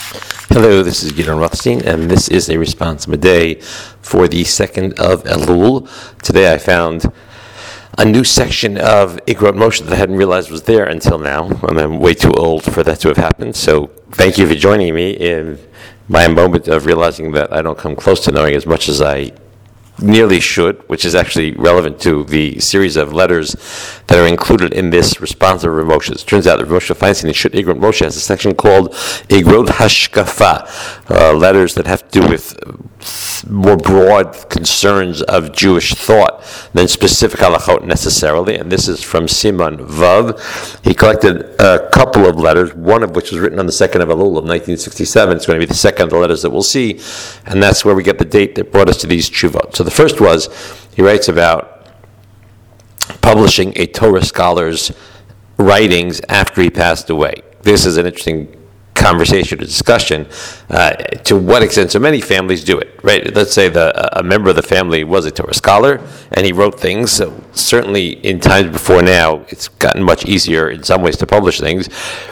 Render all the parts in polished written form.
Hello, this is Gideon Rothstein, and this is a response midday for the 2nd of Elul. Today I found a new section of Igrot Moshe that I hadn't realized was there until now, and I'm way too old for that to have happened. So thank you for joining me in my moment of realizing that I don't come close to knowing as much as I nearly should, which is actually relevant to the series of letters that are included in this response of Rav Moshe. It turns out that Rav Moshe Feinstein in Shut Igrot Moshe has a section called Igrot Hashkafa, letters that have to do with more broad concerns of Jewish thought than specific halachot necessarily, and this is from Siman Vav. He collected a couple of letters, one of which was written on the 2nd of Elul of 1967. It's going to be the second of the letters that we'll see, and that's where we get the date that brought us to these tshuvot. So the first was, he writes about publishing a Torah scholar's writings after he passed away. This is an interesting conversation or discussion. To what extent? So many families do it, right? Let's say a member of the family was a Torah scholar and he wrote things. So certainly in times before now, it's gotten much easier in some ways to publish things.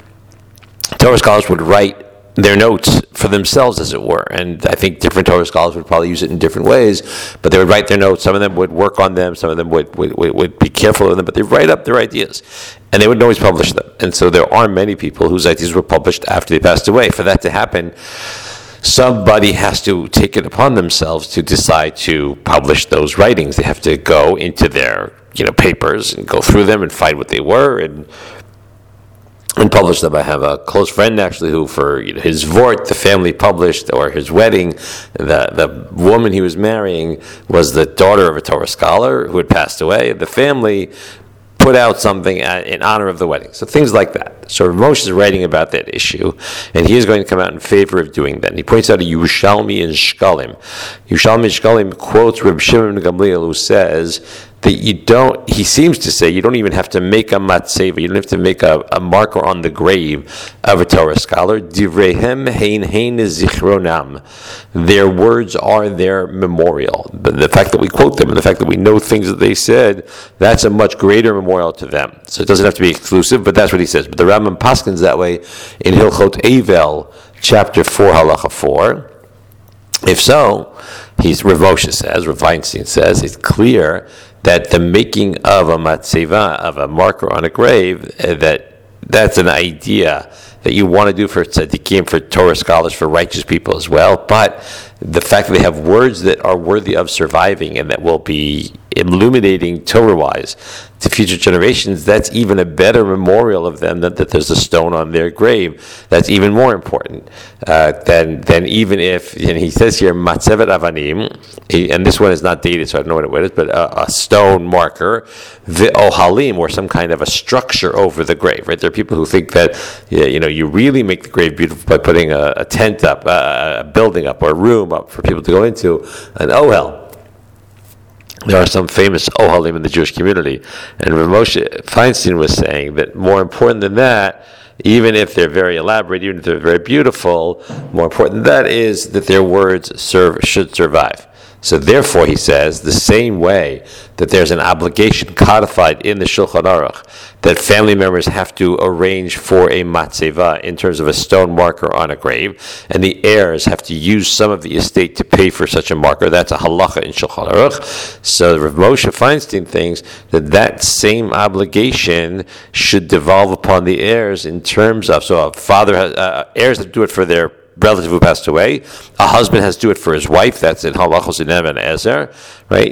Torah scholars would write their notes for themselves, as it were, and I think different Torah scholars would probably use it in different ways, but they would write their notes. Some of them would work on them, some of them would be careful of them, but they write up their ideas, and they wouldn't always publish them. And so there are many people whose ideas were published after they passed away. For that to happen, somebody has to take it upon themselves to decide to publish those writings. They have to go into their papers and go through them and find what they were and publish them. I have a close friend actually who, for his vort, the family published, or his wedding, the woman he was marrying was the daughter of a Torah scholar who had passed away. The family put out something in honor of the wedding. So things like that. So Rav Moshe is writing about that issue, and he is going to come out in favor of doing that. And he points out a Yerushalmi in Shkalim. Yerushalmi in Shkalim quotes Reb Shimon ben Gamliel, who says that he seems to say you don't even have to make a matzeva, you don't have to make a marker on the grave of a Torah scholar. Divreihem hein zichronam. Their words are their memorial. The fact that we quote them and the fact that we know things that they said, that's a much greater memorial to them. So it doesn't have to be exclusive, but that's what he says. But the Rambam paskins that way in Hilchot Eivel, chapter 4, halacha 4. If so, Rav Moshe says, Rav Feinstein says, it's clear that the making of a matzeva, of a marker on a grave, that's an idea that you want to do for tzaddikim, for Torah scholars, for righteous people as well. But the fact that they have words that are worthy of surviving and that will be illuminating Torah-wise to future generations, that's even a better memorial of them than that there's a stone on their grave. That's even more important than even if, and he says here, matzevet avanim, and this one is not dated, so I don't know what it is, but a stone marker, v'ohalim, or some kind of a structure over the grave, right? There are people who think that, you really make the grave beautiful by putting a tent up, a building up, or a room up for people to go into, an ohel. There are some famous ohalim in the Jewish community, and Rav Moshe Feinstein was saying that more important than that, even if they're very elaborate, even if they're very beautiful, more important than that is that their words should survive. So therefore, he says, the same way that there's an obligation codified in the Shulchan Aruch that family members have to arrange for a matzeva in terms of a stone marker on a grave, and the heirs have to use some of the estate to pay for such a marker. That's a halacha in Shulchan Aruch. So Rav Moshe Feinstein thinks that same obligation should devolve upon the heirs in terms of, so a father heirs have to do it for their relative who passed away. A husband has to do it for his wife. That's in Halachos Inem and Ezer, right?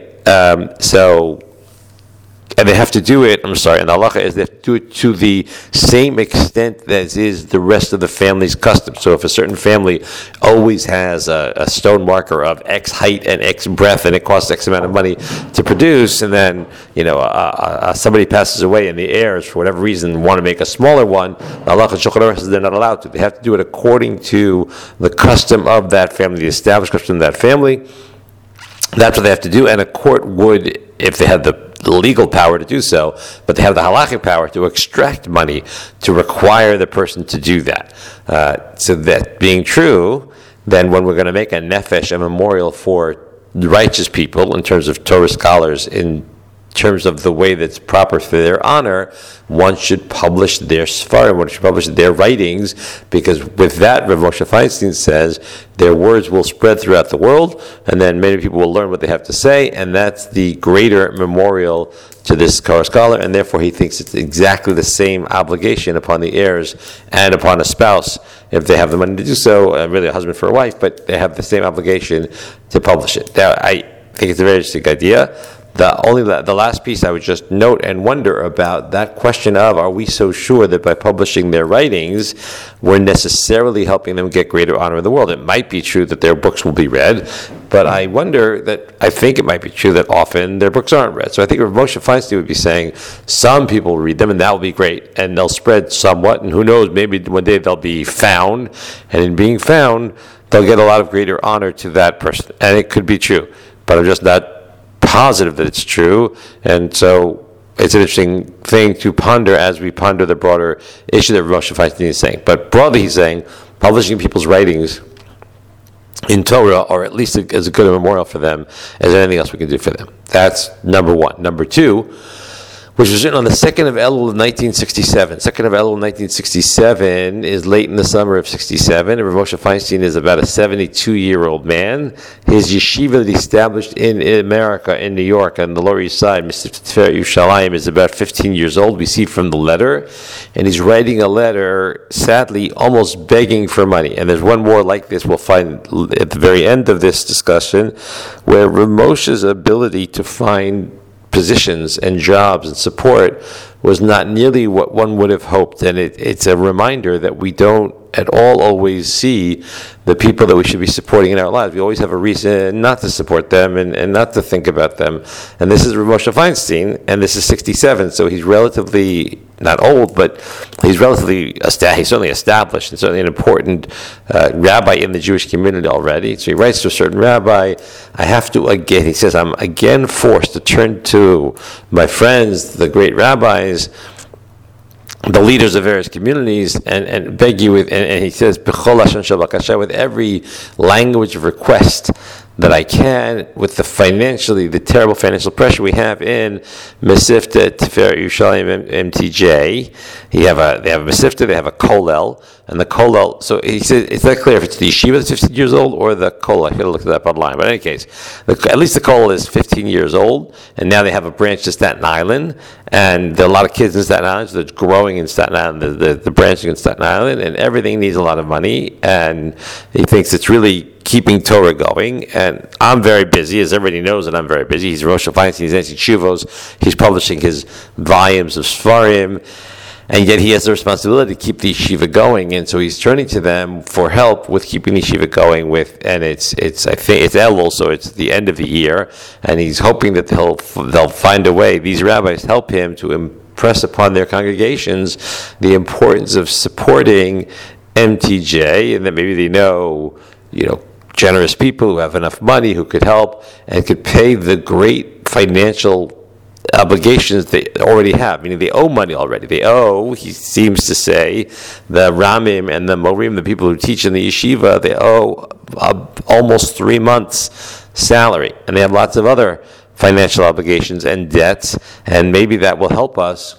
And they have to do it, and the halacha is they have to do it to the same extent as is the rest of the family's custom. So if a certain family always has a stone marker of X height and X breadth, and it costs X amount of money to produce, and then somebody passes away and the heirs, for whatever reason, want to make a smaller one, the halacha Shulchan Aruch says they're not allowed to. They have to do it according to the custom of that family, the established custom of that family. That's what they have to do, and a court would, if they had the legal power to do so, but they have the halachic power to extract money to require the person to do that. So that being true, then when we're going to make a nefesh, a memorial for righteous people in terms of Torah scholars in terms of the way that's proper for their honor, one should publish their Sfarim, one should publish their writings, because with that, Rav Moshe Feinstein says, their words will spread throughout the world, and then many people will learn what they have to say, and that's the greater memorial to this scholar, and therefore he thinks it's exactly the same obligation upon the heirs and upon a spouse, if they have the money to do so, really a husband for a wife, but they have the same obligation to publish it. Now, I think it's a very interesting idea. The last piece I would just note and wonder about that question of, are we so sure that by publishing their writings, we're necessarily helping them get greater honor in the world? It might be true that their books will be read, but I think it might be true that often their books aren't read. So I think Rav Moshe Feinstein would be saying, some people will read them, and that will be great, and they'll spread somewhat, and who knows, maybe one day they'll be found, and in being found, they'll get a lot of greater honor to that person. And it could be true, but I'm just not positive that it's true, and so it's an interesting thing to ponder as we ponder the broader issue that Rav Moshe Feinstein is saying. But broadly, he's saying publishing people's writings in Torah, or at least as a good memorial for them, as anything else we can do for them. That's number one. Number two, which was written on the 2nd of Elul of 1967. 2nd of Elul 1967 is late in the summer of 67, and Rav Moshe Feinstein is about a 72-year-old man. His yeshiva that he established in America, in New York, on the Lower East Side, Mr. Tiferet Yerushalayim, is about 15 years old. We see from the letter, and he's writing a letter, sadly, almost begging for money. And there's one more like this we'll find at the very end of this discussion, where Rav Moshe's ability to find positions and jobs and support was not nearly what one would have hoped. And it's a reminder that we don't at all always see the people that we should be supporting in our lives. We always have a reason not to support them and not to think about them. And this is Rav Moshe Feinstein, and this is 67, so he's relatively, not old, but he's he's certainly established, and certainly an important rabbi in the Jewish community already. So he writes to a certain rabbi, he says, I'm again forced to turn to my friends, the great rabbis, the leaders of various communities, and beg you and he says, with every language of request that I can, with the terrible financial pressure we have in Mesivta Tiferet Yerushalayim MTJ. They have a Mesivta, they have a Kollel, and the Kollel, so he says, it's not clear if it's the yeshiva that's 15 years old or the Kollel. I should have looked it up online, but in any case, at least the Kollel is 15 years old, and now they have a branch to Staten Island, and there are a lot of kids in Staten Island, so they're growing in Staten Island, the branching in Staten Island, and everything needs a lot of money, and he thinks it's really keeping Torah going. And I'm very busy, as everybody knows that I'm very busy. He's Rosh Feinstein, he's answering Shuvos, he's publishing his volumes of Sfarim, and yet he has the responsibility to keep the yeshiva going, and so he's turning to them for help with keeping the yeshiva going and I think it's Elul, so it's the end of the year, and he's hoping that they'll find a way, these rabbis help him to impress upon their congregations the importance of supporting MTJ, and that maybe they know, generous people who have enough money who could help and could pay the great financial obligations they already have, meaning they owe money already. They owe, he seems to say, the Ramim and the Morim, the people who teach in the yeshiva, they owe almost 3 months' salary. And they have lots of other financial obligations and debts, and maybe that will help us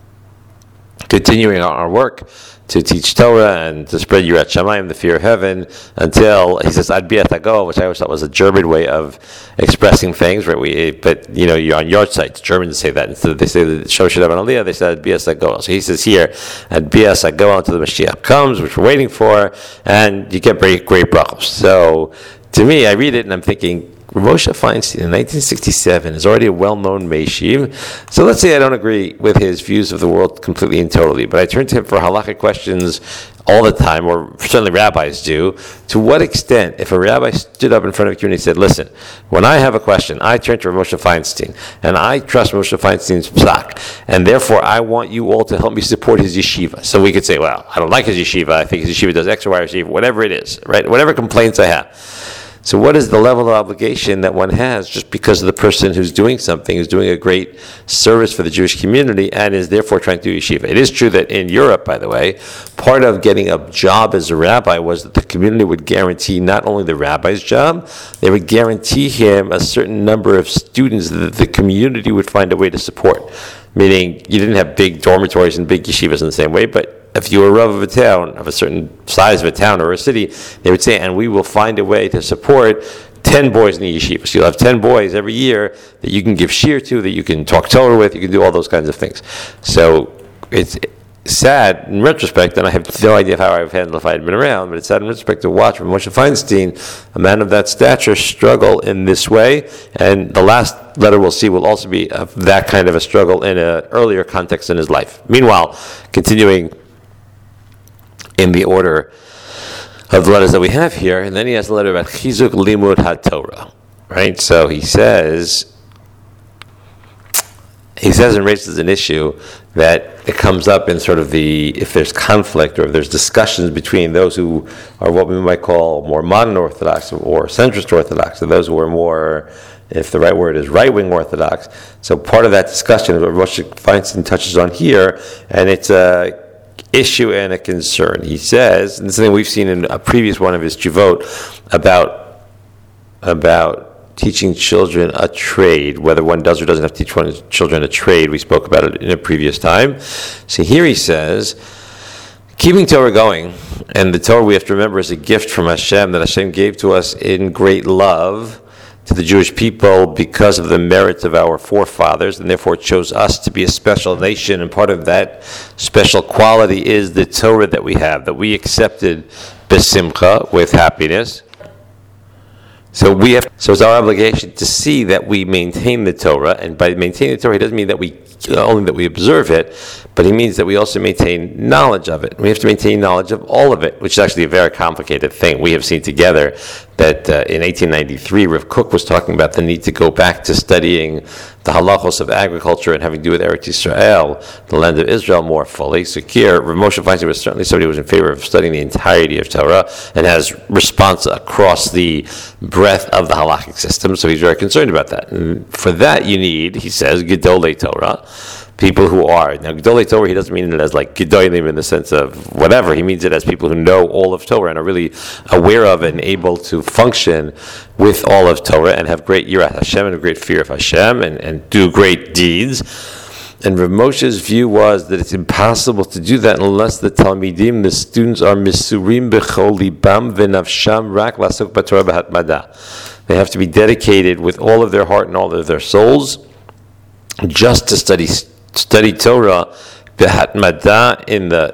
continuing our work to teach Torah and to spread Yirat Shamayim, the fear of heaven, until, he says, Ad Bias Hago, which I always thought was a German way of expressing things, right? But you're on yard sites, Germans say that. Instead of they say the Shoshet Avan Aliyah, they said Ad Bias Hago. So he says here, Ad Bias Hago until the Mashiach comes, which we're waiting for, and you get great brachos. So to me, I read it and I'm thinking, Rav Moshe Feinstein in 1967 is already a well-known Meishiv. So let's say I don't agree with his views of the world completely and totally, but I turn to him for halakhic questions all the time, or certainly rabbis do. To what extent, if a rabbi stood up in front of a community and said, listen, when I have a question, I turn to Rav Moshe Feinstein, and I trust Moshe Feinstein's psak, and therefore I want you all to help me support his yeshiva. So we could say, well, I don't like his yeshiva, I think his yeshiva does X or Y or Z, whatever it is, right? Whatever complaints I have. So what is the level of obligation that one has just because of the person who's doing something, who's doing a great service for the Jewish community and is therefore trying to do yeshiva? It is true that in Europe, by the way, part of getting a job as a rabbi was that the community would guarantee not only the rabbi's job, they would guarantee him a certain number of students that the community would find a way to support. Meaning you didn't have big dormitories and big yeshivas in the same way, but if you were a rav of a town, of a certain size of a town or a city, they would say, and we will find a way to support 10 boys in the yeshiva. So you'll have 10 boys every year that you can give shir to, that you can talk Torah with, you can do all those kinds of things. So it's sad in retrospect, and I have no idea how I would have handled if I had been around, but it's sad in retrospect to watch Moshe Feinstein, a man of that stature, struggle in this way. And the last letter we'll see will also be that kind of a struggle in an earlier context in his life. Meanwhile, continuing in the order of the letters that we have here, and then he has a letter about Chizuk Limud HaTorah, right? So he says and raises an issue that it comes up in sort of if there's conflict or if there's discussions between those who are what we might call more modern Orthodox or centrist Orthodox, and those who are more, if the right word is right-wing Orthodox. So part of that discussion is what Moshe Feinstein touches on here, and it's a issue and a concern. He says, and this is something we've seen in a previous one of his Tshuvot about teaching children a trade, whether one does or doesn't have to teach children a trade. We spoke about it in a previous time. So here he says, keeping Torah going, and the Torah we have to remember is a gift from Hashem that Hashem gave to us in great love to the Jewish people because of the merits of our forefathers, and therefore chose us to be a special nation, and part of that special quality is the Torah that we have, that we accepted besimcha, with happiness. So it's our obligation to see that we maintain the Torah, and by maintaining the Torah, it doesn't mean that we only that we observe it, but it means that we also maintain knowledge of it. We have to maintain knowledge of all of it, which is actually a very complicated thing. We have seen together that in 1893, Rav Kook was talking about the need to go back to studying the halachos of agriculture and having to do with Eretz Yisrael, the land of Israel, more fully. So here, Rav Moshe Feinstein was certainly somebody who was in favor of studying the entirety of Torah and has response across the breadth of the halachic system, so he's very concerned about that. And for that you need, he says, Gedolei Torah, people who are. Now, Gedolei Torah, he doesn't mean it as like Gedolim in the sense of whatever. He means it as people who know all of Torah and are really aware of and able to function with all of Torah and have great Yirat Hashem and a great fear of Hashem and do great deeds. And Rav Moshe's view was that it's impossible to do that unless the Talmidim, the students, are misurim b'chol libam v'nafsham rak lasuk b'torah b'hatmada. They have to be dedicated with all of their heart and all of their souls just to study Torah b'hatmada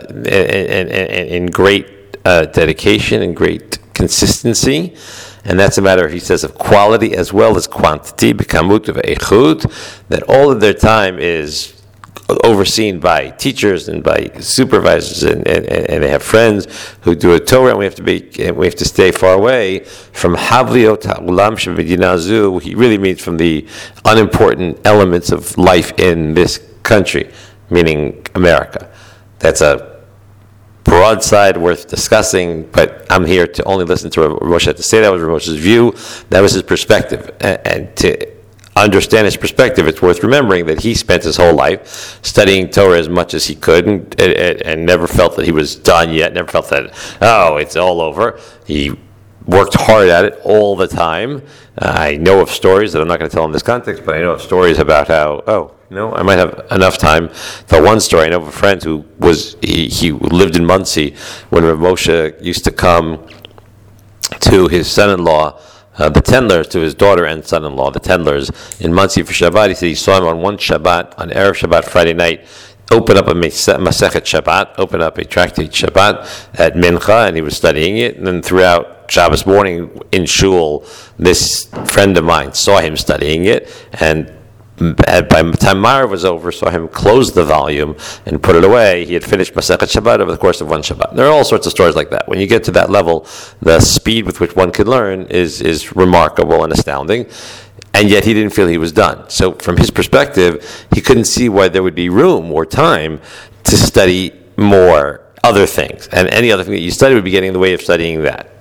in great dedication and great consistency. And that's a matter, he says, of quality as well as quantity, b'kamut v'eichut, that all of their time is overseen by teachers and by supervisors, and they have friends who do a Torah, and we have to stay far away from havliot ha'ulam sheb'medina zu. He really means from the unimportant elements of life in this country, meaning America. That's a broadside worth discussing, but I'm here to only listen to Rav Moshe to say that was Rav Moshe's view. That was his perspective, and to understand his perspective, it's worth remembering that he spent his whole life studying Torah as much as he could, and never felt that he was done yet, never felt that, it's all over. He worked hard at it all the time. I know of stories that I'm not going to tell in this context, but I know of stories about how, I might have enough time. The one story, I know of a friend who he lived in Muncie when Rav Moshe used to come to his son-in-law, the Tendlers, to his daughter and son-in-law, the Tendlers, in Muncie for Shabbat. He said he saw him on one Shabbat, on Erev Shabbat, Friday night, open up a Masechet Shabbat, open up a tractate Shabbat at Mincha, and he was studying it. And then throughout Shabbos morning in Shul, this friend of mine saw him studying it, and by the time Marav was over, saw him close the volume and put it away. He had finished Masechet Shabbat over the course of one Shabbat. There are all sorts of stories like that. When you get to that level, the speed with which one can learn is remarkable and astounding. And yet he didn't feel he was done. So from his perspective, he couldn't see why there would be room or time to study more other things. And any other thing that you study would be getting in the way of studying that.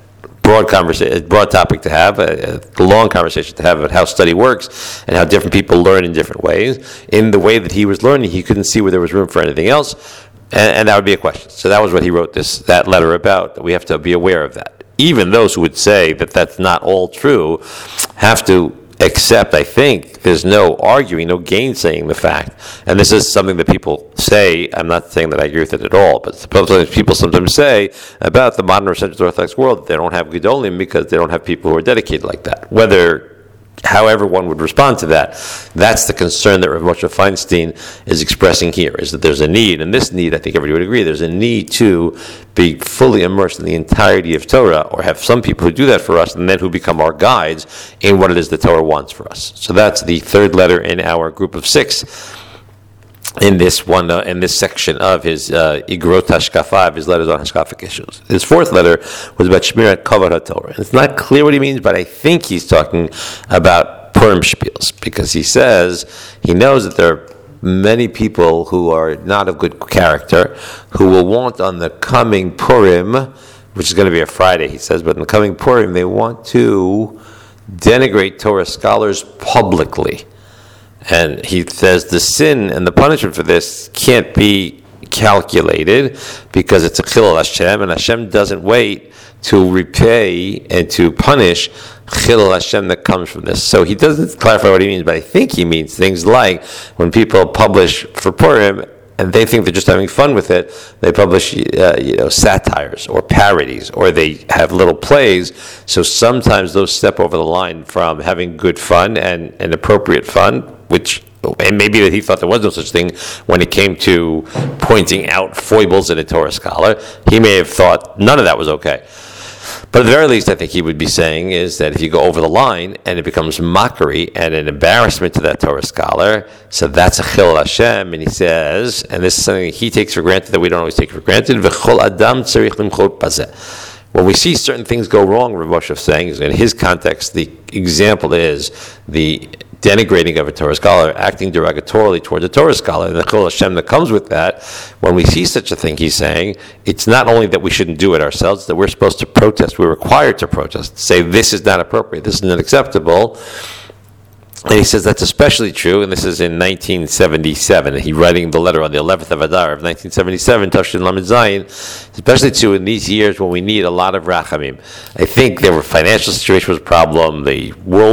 broad conversation, broad topic to have, a long conversation to have about how study works and how different people learn in different ways. In the way that he was learning, he couldn't see where there was room for anything else, and that would be a question. So that was what he wrote that letter about. That we have to be aware of that. Even those who would say that that's not all true have to accept, I think, there's no arguing, no gainsaying the fact. And this is something that people say. I'm not saying that I agree with it at all, but people sometimes say about the modern or Central Orthodox world that they don't have Gedolim because they don't have people who are dedicated like that. However one would respond to that, that's the concern that Rav Moshe Feinstein is expressing here, is that there's a need, and this need, I think everybody would agree, there's a need to be fully immersed in the entirety of Torah, or have some people who do that for us, and then who become our guides in what it is the Torah wants for us. So that's the third letter in our group of 6. In this section of his Igrot Hashkafa, his letters on Hashkafic issues. His fourth letter was about Shmirat Kavod HaTorah. And it's not clear what he means, but I think he's talking about Purim spiels, because he says he knows that there are many people who are not of good character, who will want on the coming Purim, which is going to be a Friday, he says, but in the coming Purim, they want to denigrate Torah scholars publicly. And he says the sin and the punishment for this can't be calculated because it's a chilul Hashem, and Hashem doesn't wait to repay and to punish chilul Hashem that comes from this. So he doesn't clarify what he means, but I think he means things like when people publish for Purim and they think they're just having fun with it, they publish satires or parodies, or they have little plays. So sometimes those step over the line from having good fun and appropriate fun, and maybe that he thought there was no such thing when it came to pointing out foibles in a Torah scholar. He may have thought none of that was okay. But at the very least, I think he would be saying is that if you go over the line and it becomes mockery and an embarrassment to that Torah scholar, so that's a chilul Hashem. And he says, and this is something he takes for granted that we don't always take for granted, v'chol adam tzarich limchot bazeh. When we see certain things go wrong, Rav Moshe is saying, in his context, the example is the denigrating of a Torah scholar, acting derogatorily towards a Torah scholar, and the chilul Hashem that comes with that. When we see such a thing, he's saying, it's not only that we shouldn't do it ourselves, that we're supposed to protest, we're required to protest, say this is not appropriate, this is not acceptable. And he says that's especially true, and this is in 1977. He's writing the letter on the 11th of Adar of 1977, Tafshin Lamed Zayin, especially true in these years when we need a lot of rachamim. I think their financial situation was a problem. The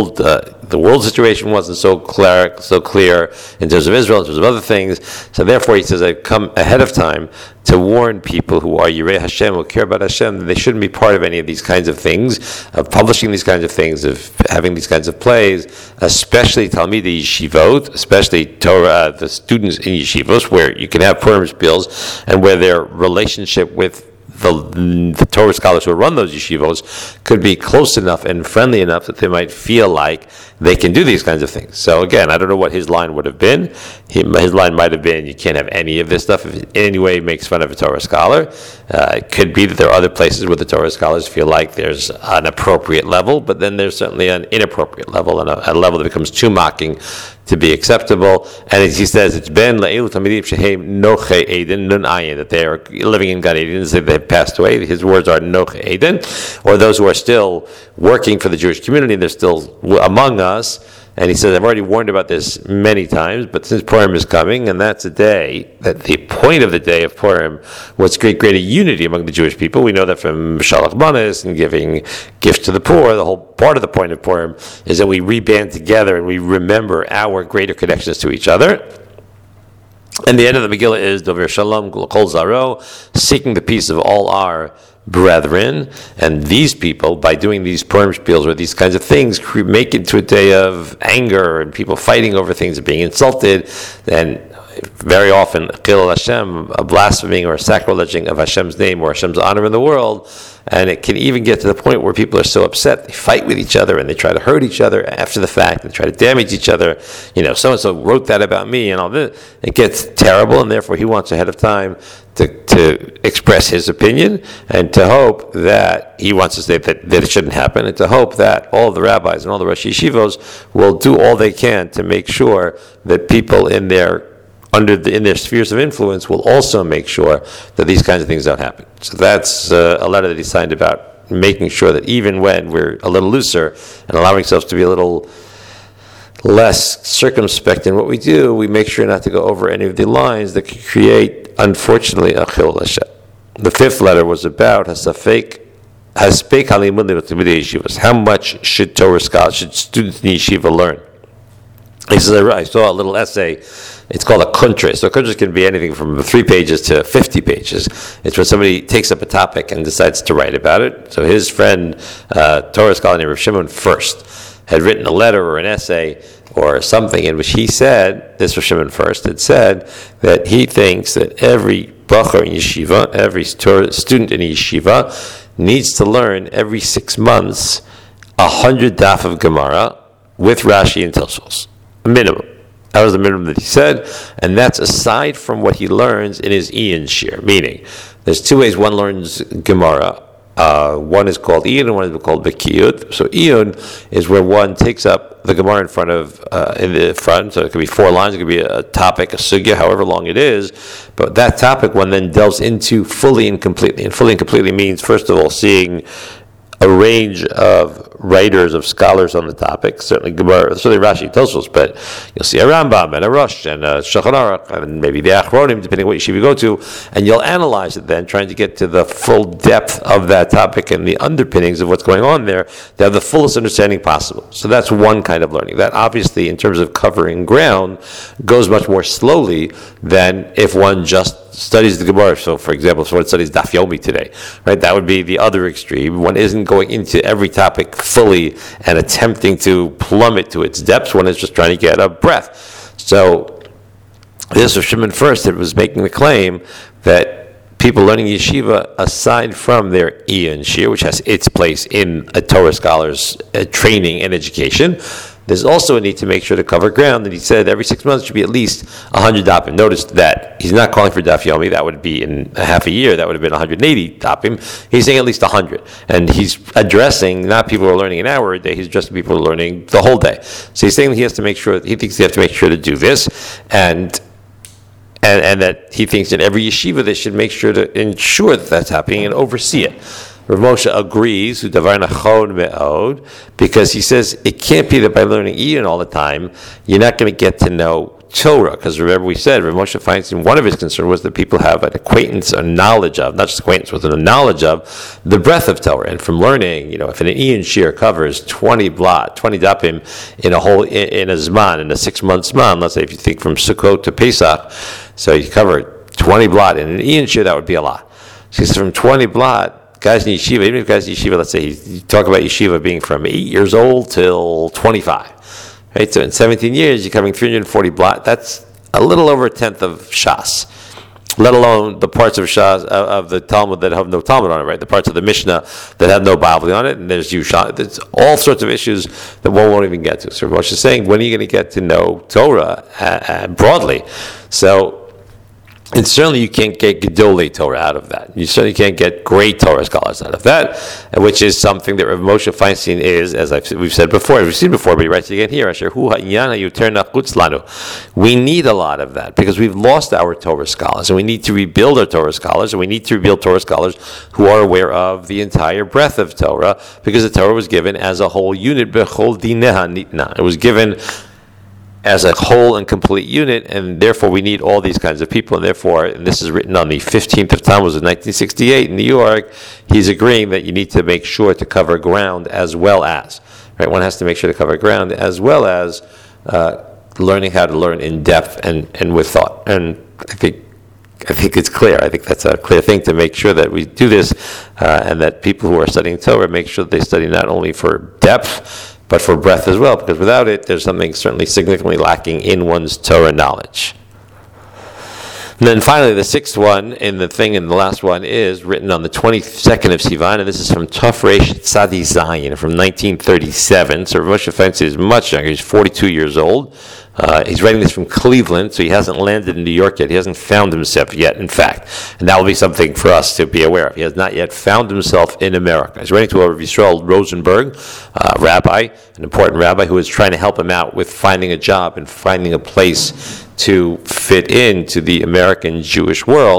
world situation wasn't so clear in terms of Israel, in terms of other things. So therefore, he says, I've come ahead of time to warn people who are Yirei Hashem, who care about Hashem, that they shouldn't be part of any of these kinds of things, of publishing these kinds of things, of having these kinds of plays, especially Talmidei Yeshivot, especially Torah, the students in yeshivos, where you can have Purim spiels, and where their relationship with the Torah scholars who run those yeshivos could be close enough and friendly enough that they might feel like they can do these kinds of things. So again, I don't know what his line would have been. His line might have been, you can't have any of this stuff if it in any way makes fun of a Torah scholar. It could be that there are other places where the Torah scholars feel like there's an appropriate level, but then there's certainly an inappropriate level, and a level that becomes too mocking to be acceptable. And as he says, it's ben la'elu tamidim shehem noche eden nun ayin, that they are living in Gan Eden, that they've passed away. His words are noche eden, or those who are still working for the Jewish community, they're still among us. And he says, I've already warned about this many times, but since Purim is coming, and that's a day, that the point of the day of Purim was to create greater unity among the Jewish people. We know that from Shalach Manas and giving gifts to the poor. The whole part of the point of Purim is that we reband together and we remember our greater connections to each other. And the end of the Megillah is Dover Shalom Kol Zaro, seeking the peace of all our brethren. And these people, by doing these Purim spiels or these kinds of things, make it to a day of anger and people fighting over things and being insulted, and very often chilul Hashem, a blaspheming or a sacrileging of Hashem's name or Hashem's honor in the world. And it can even get to the point where people are so upset, they fight with each other and they try to hurt each other after the fact and try to damage each other. So-and-so wrote that about me and all this. It gets terrible, and therefore he wants ahead of time to express his opinion, and to hope that he wants to say that it shouldn't happen, and to hope that all the rabbis and all the Rosh Yeshivos will do all they can to make sure that people in their spheres of influence will also make sure that these kinds of things don't happen. So that's a letter that he signed about making sure that even when we're a little looser and allowing ourselves to be a little less circumspect in what we do, we make sure not to go over any of the lines that could create, unfortunately, a chilul Hashem. The fifth letter was about Hasafek halimud l'tamidei yeshivas. How much should Torah scholars, should students in yeshiva learn? He says, I saw a little essay. It's called a kuntris. So a kuntris can be anything from 3 pages to 50 pages. It's when somebody takes up a topic and decides to write about it. So his friend, Torah scholar named Rav Shimon First, had written a letter or an essay or something in which he said, this Rav Shimon First had said, that he thinks that every bachar in yeshiva, every student in yeshiva, needs to learn every 6 months 100 daf of Gemara with Rashi and Tosfos. A minimum. That was the minimum that he said, and that's aside from what he learns in his Iyun shir. Meaning, there's 2 ways one learns Gemara. One is called Iyun, and one is called Bekiyut. So Iyun is where one takes up the Gemara in the front. So it could be 4 lines, it could be a topic, a sugya, however long it is. But that topic one then delves into fully and completely. And fully and completely means, first of all, seeing a range of writers, of scholars on the topic, certainly Gemara, certainly Rashi, Tosfos, but you'll see a Rambam and a Rosh and a Shulchan Aruch and maybe the Achronim, depending on what yeshiva you go to, and you'll analyze it then, trying to get to the full depth of that topic and the underpinnings of what's going on there to have the fullest understanding possible. So that's one kind of learning. That obviously, in terms of covering ground, goes much more slowly than if one just studies the Gemara. So, for example, if someone studies Daf Yomi today, right, that would be the other extreme. One isn't going into every topic fully and attempting to plumb it to its depths. One is just trying to get a breath. So, this was Shimon First that was making the claim that people learning yeshiva, aside from their Iyun shir, which has its place in a Torah scholar's training and education, there's also a need to make sure to cover ground. And he said every 6 months should be at least 100 dapim. Notice that he's not calling for daf yomi. That would be in a half a year. That would have been 180 dapim. He's saying at least 100. And he's addressing not people who are learning an hour a day. He's addressing people who are learning the whole day. So he's saying that he has to make sure, he thinks they have to make sure to do this. And that he thinks in every yeshiva they should make sure to ensure that that's happening and oversee it. Rav Moshe agrees, because he says it can't be that by learning Iyun all the time, you're not going to get to know Torah. Because remember we said, Rav Moshe Feinstein, one of his concerns was that people have an acquaintance or knowledge of, not just acquaintance, but a knowledge of the breadth of Torah. And from learning, if an Iyun shir covers 20 dapim in a zman, in a 6 month zman, let's say if you think from Sukkot to Pesach, so you cover 20 blot in an Iyun shir, that would be a lot. So he says from 20 blot, guys in yeshiva, even if guys in yeshiva, let's say you talk about yeshiva being from 8 years old till 25, right? So in 17 years, you're covering 340 blot. That's a little over a tenth of Shas, let alone the parts of Shas, of the Talmud that have no Talmud on it, right? The parts of the Mishnah that have no Bavli on it, and there's Yushah. There's all sorts of issues that one won't even get to. So Moshe is saying, when are you going to get to know Torah broadly? So, and certainly you can't get Gedolei Torah out of that. You certainly can't get great Torah scholars out of that, which is something that Rav Moshe Feinstein is, as we've said before, we've seen before, but he writes it again here, we need a lot of that, because we've lost our Torah scholars, and we need to rebuild our Torah scholars, and we need to rebuild Torah scholars who are aware of the entire breadth of Torah, because the Torah was given as a whole unit, it was given as a whole and complete unit, and therefore we need all these kinds of people, and therefore, and this is written on the 15th of Tammuz of 1968 in New York, he's agreeing that you need to make sure to cover ground as well as, right? One has to make sure to cover ground as well as learning how to learn in depth and with thought. And I think it's clear. I think that's a clear thing to make sure that we do this, and that people who are studying Torah make sure that they study not only for depth, but for breadth as well, because without it, there's something certainly significantly lacking in one's Torah knowledge. And then finally, the sixth one in the last one is written on the 22nd of Sivan, and this is from Tafresh Tzadi Zayin from 1937. So Rav Moshe Feinstein is much younger. He's 42 years old. He's writing this from Cleveland, so he hasn't landed in New York yet. He hasn't found himself yet, in fact. And that will be something for us to be aware of. He has not yet found himself in America. He's writing to Rav Yisrael Rosenberg, rabbi, an important rabbi, who is trying to help him out with finding a job and finding a place to fit into the American Jewish world.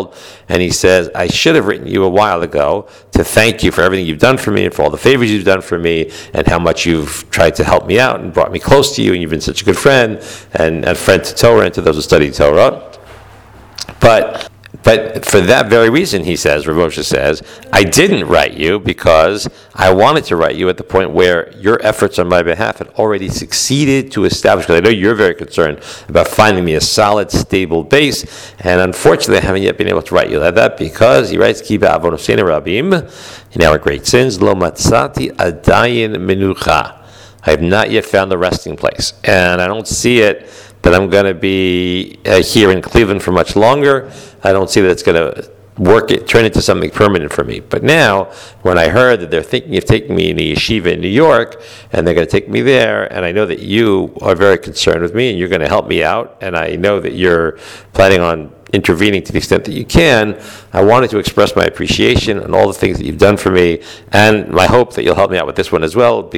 and he says, I should have written you a while ago to thank you for everything you've done for me and for all the favors you've done for me and how much you've tried to help me out and brought me close to you, and you've been such a good friend and friend to Torah and to those who study Torah. But for that very reason, he says, Rav Moshe says, I didn't write you because I wanted to write you at the point where your efforts on my behalf had already succeeded to establish, because I know you're very concerned about finding me a solid, stable base, and unfortunately I haven't yet been able to write you like that because, he writes, Ki ba'avonoseinu rabim, in our great sins, lo matzati adayin menucha. I have not yet found the resting place, and I don't see it that I'm going to be here in Cleveland for much longer. I don't see that it's going to turn into something permanent for me. But now, when I heard that they're thinking of taking me in a yeshiva in New York, and they're going to take me there, and I know that you are very concerned with me, and you're going to help me out, and I know that you're planning on intervening to the extent that you can, I wanted to express my appreciation and all the things that you've done for me, and my hope that you'll help me out with this one as well,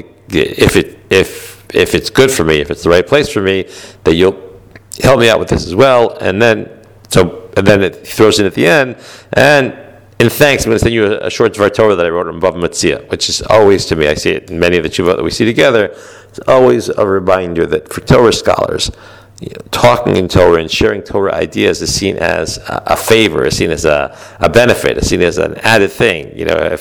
if it's good for me, if it's the right place for me, that you'll help me out with this as well. And then it throws in at the end, and in thanks, I'm going to send you a short Dvar Torah that I wrote on Bava Metzia, which is always, to me, I see it in many of the Tshuvot that we see together, it's always a reminder that for Torah scholars, talking in Torah and sharing Torah ideas is seen as a favor, is seen as a benefit, is seen as an added thing.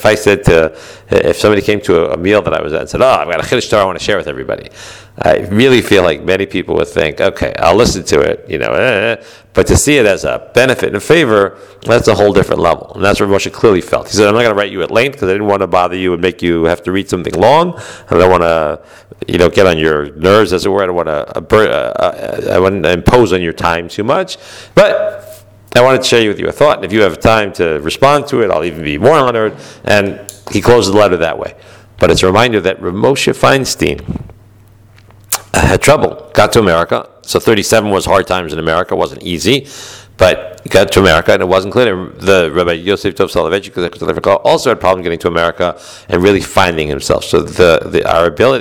If somebody came to a meal that I was at and said, I've got a Chiddush Torah I want to share with everybody, I really feel like many people would think, okay, I'll listen to it, but to see it as a benefit and a favor, that's a whole different level. And that's what Moshe clearly felt. He said, I'm not going to write you at length because I didn't want to bother you and make you have to read something long. I don't want to, get on your nerves, as it were. I don't want to impose on your time too much. But I wanted to share with you a thought, and if you have time to respond to it, I'll even be more honored. And he closed the letter that way. But it's a reminder that Rav Moshe Feinstein had trouble, got to America. So 37 was hard times in America, it wasn't easy, but he got to America and it wasn't clear. The Rabbi Yosef Tov Soloveitchik also had problems getting to America and really finding himself. So our ability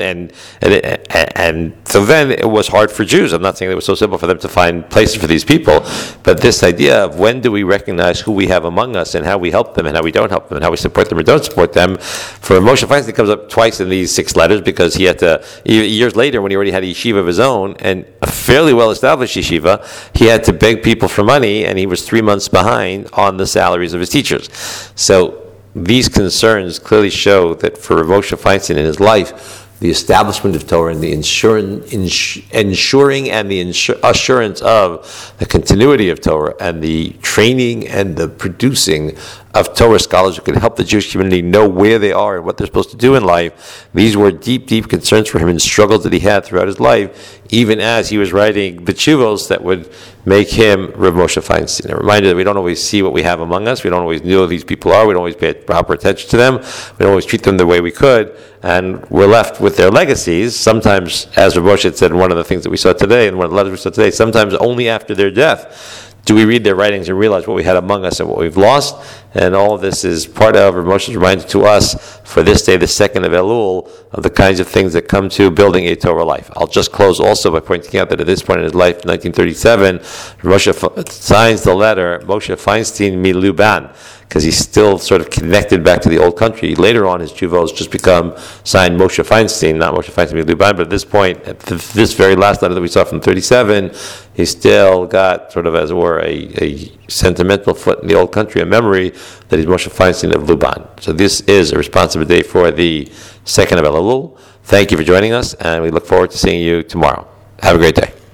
and so then it was hard for Jews. I'm not saying it was so simple for them to find places for these people, but this idea of when do we recognize who we have among us and how we help them and how we don't help them and how we support them or don't support them. For Moshe Feinstein, it comes up twice in these 6 letters because he had to, years later when he already had a yeshiva of his own and a fairly well-established yeshiva, he had to beg people for money, and he was 3 months behind on the salaries of his teachers. So these concerns clearly show that for Moshe Feinstein in his life, the establishment of Torah and the ensuring and the assurance of the continuity of Torah and the training and the producing of Torah scholars who can help the Jewish community know where they are and what they're supposed to do in life. These were deep, deep concerns for him and struggles that he had throughout his life, even as he was writing the tshuvos that would make him Rav Moshe Feinstein. A reminder that we don't always see what we have among us. We don't always know who these people are. We don't always pay proper attention to them. We don't always treat them the way we could. And we're left with their legacies. Sometimes, as Rav Moshe had said in one of the things that we saw today, in one of the letters we saw today, sometimes only after their death do we read their writings and realize what we had among us and what we've lost. And all of this is part of Rav Moshe's reminder to us for this day, the 2nd of Elul, of the kinds of things that come to building a Torah life. I'll just close also by pointing out that at this point in his life, 1937, Moshe signs the letter, Moshe Feinstein mi Luban, because he's still sort of connected back to the old country. Later on, his tshuvos just become signed Moshe Feinstein, not Moshe Feinstein mi Luban, but at this point, at this very last letter that we saw from 37, he's still got sort of, as it were, a sentimental foot in the old country, a memory that he's Moshe Feinstein of Luban. So this is a responsive day for the 2nd of Elul. Thank you for joining us, and we look forward to seeing you tomorrow. Have a great day.